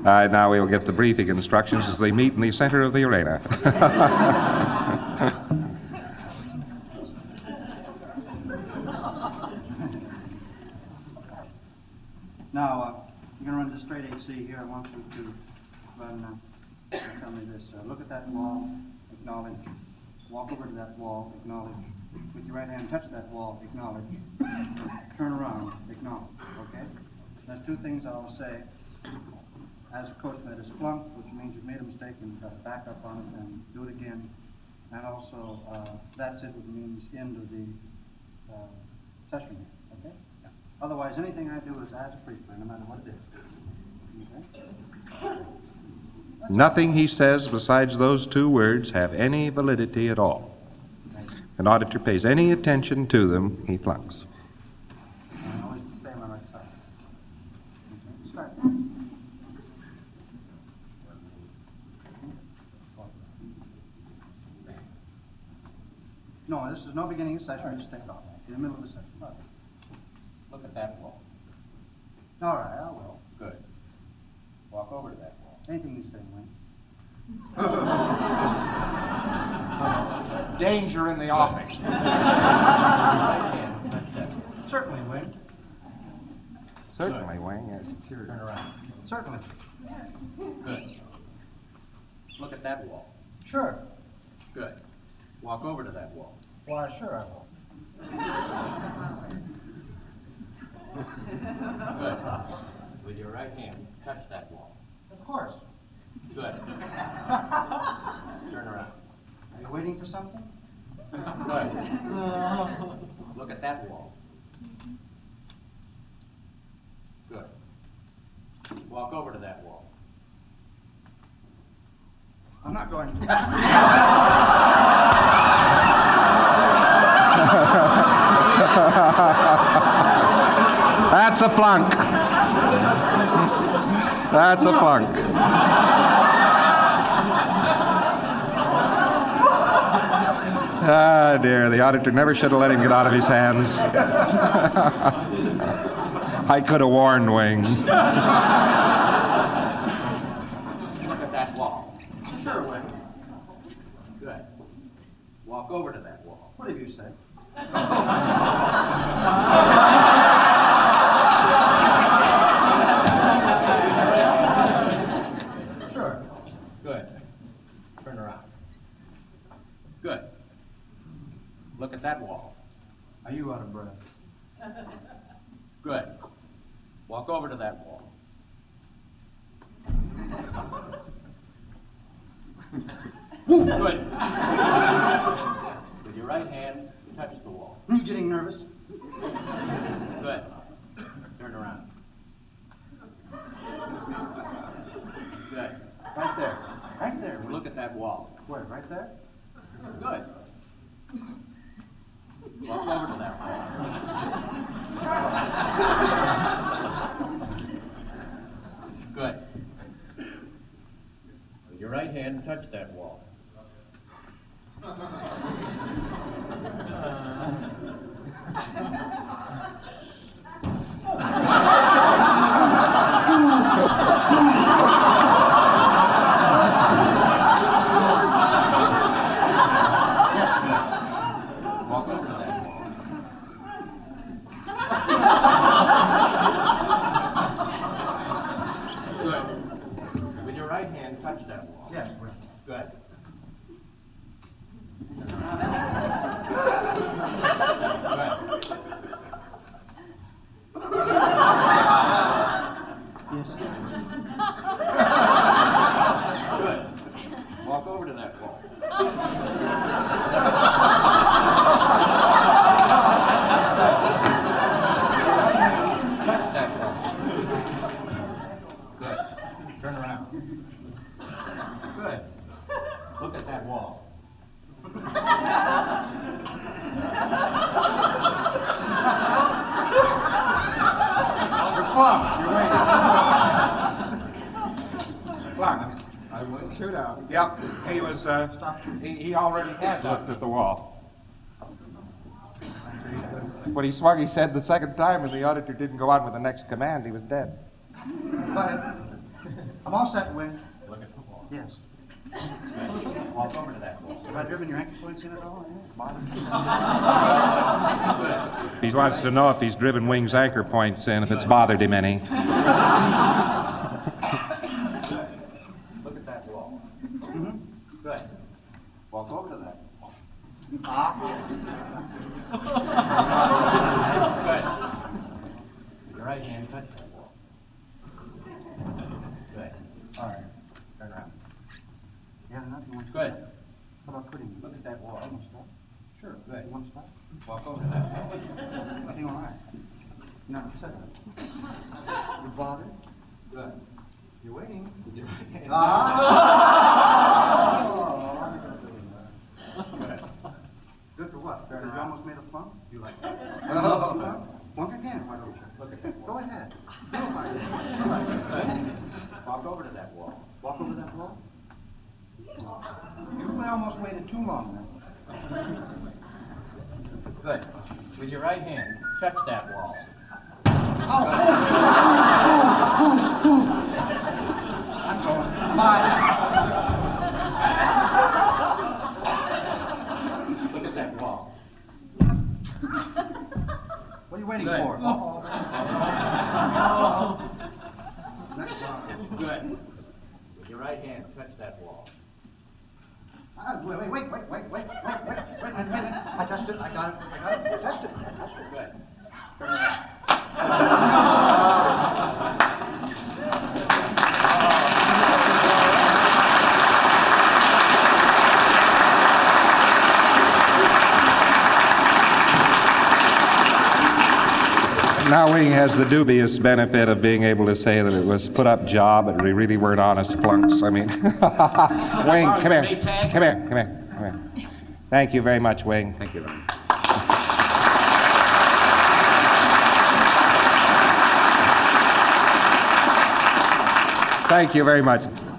Now we'll get the breathing instructions as they meet in the center of the arena. Now, you're going to run the straight HC here. I want you to run, tell me this. Look at that wall, acknowledge. Walk over to that wall, acknowledge. With your right hand, touch that wall, acknowledge. Turn around, acknowledge, okay? There's two things I'll say. As a coach that is flunked, which means you've made a mistake and you've got to back up on it and do it again. And also, that's it, which means end of the session, okay? Otherwise, anything I do is as a preacher, no matter what it is. Okay? Nothing he says besides those two words have any validity at all. An auditor pays any attention to them, he flunks. And always stay on the right side. Okay? Start. No, this is no beginning of session, just take off. In the middle of the session. Right. Look at that wall. All right, I will. Good. Walk over to that wall. Anything you say, Wayne. Danger in the office. Certainly, Wayne. Certainly, Wayne, yes. Turn around. Certainly. Good. Look at that wall. Sure. Good. Walk over to that wall. Why, sure I will. Good. With your right hand, touch that wall. Of course. Good. Turn around. Are you waiting for something? Good. Look at that wall. Good. Walk over to that wall. I'm not going to. That's a flunk. That's a flunk. Ah, dear, the auditor never should have let him get out of his hands. I could have warned Wayne. Look at that wall. Sure, Wayne. Good. Walk over to that wall. What have you said? Sure. Good. Turn around. Good. Look at that wall. Are you out of breath? Good. Walk over to that wall. Good. With your right hand, touch the wall. Are you getting nervous? Good. Turn around. Good. Right there. Right there. Look at that wall. Where? Right there? Good. Walk over to that wall. Good. With your right hand, touch that wall. Yes, sir. Walk over to that wall. Good. With your right hand, touch that wall. Yes, Wayne. Good. Yes, sir. Good. Walk over to that wall. Touch that wall. Good. Turn around. Good. Look at that wall. You're flunk. You're waiting. Flunk. I wait. Two down. Yep, he was, he already had looked at the wall. When he swung his head the second time and the auditor didn't go on with the next command, he was dead. Go ahead. I'm all set, Wing. Look at the wall. Yes. Walk over to that wall. Have I driven your ankle points in at all? He wants to know if he's driven Wing's anchor points in, if it's bothered him any. Look at that wall. Mm-hmm. Good. Walk over to that. Good. Your right hand touch that wall. Good. All right. Turn around. Yeah, nothing. You want to Good. How about quitting? Look at that wall. You want to stop? Sure. Good. You want to stop? Walk over to that wall. Nothing all right. You're not upset. You bothered? Good. You're waiting. With your right hand. Good. Good for what? Turn Because you around. almost made a flunk? You like that? Once again, why don't you? Look at that Go wall. ahead. Good. Walk over to that wall. Walk over that wall? You almost waited too long then. Good. With your right hand, touch that wall. I'm going. Bye. Look at that wall. What are you waiting Good. for? Next one. Good. With your right hand, touch that wall. Wait a minute. I touched it. I got it. I touched it. Good. Turn around. Now Wing has the dubious benefit of being able to say that it was put-up job, and we really weren't honest flunks. I mean, Wing, come here. Come here. Come here. Come here. Thank you very much, Wing. Thank you. Thank you very much.